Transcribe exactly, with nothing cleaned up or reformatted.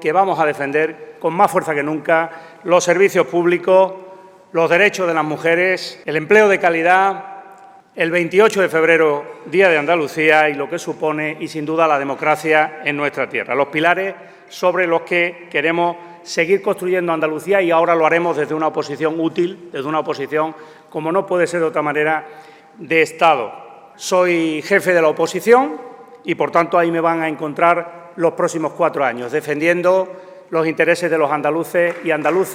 que vamos a defender con más fuerza que nunca los servicios públicos, los derechos de las mujeres, el empleo de calidad, el veintiocho de febrero, Día de Andalucía, y lo que supone, y sin duda, la democracia en nuestra tierra. Los pilares sobre los que queremos seguir construyendo Andalucía, y ahora lo haremos desde una oposición útil, desde una oposición, como no puede ser de otra manera, de Estado. Soy jefe de la oposición y, por tanto, ahí me van a encontrar los próximos cuatro años, defendiendo los intereses de los andaluces y andaluzas.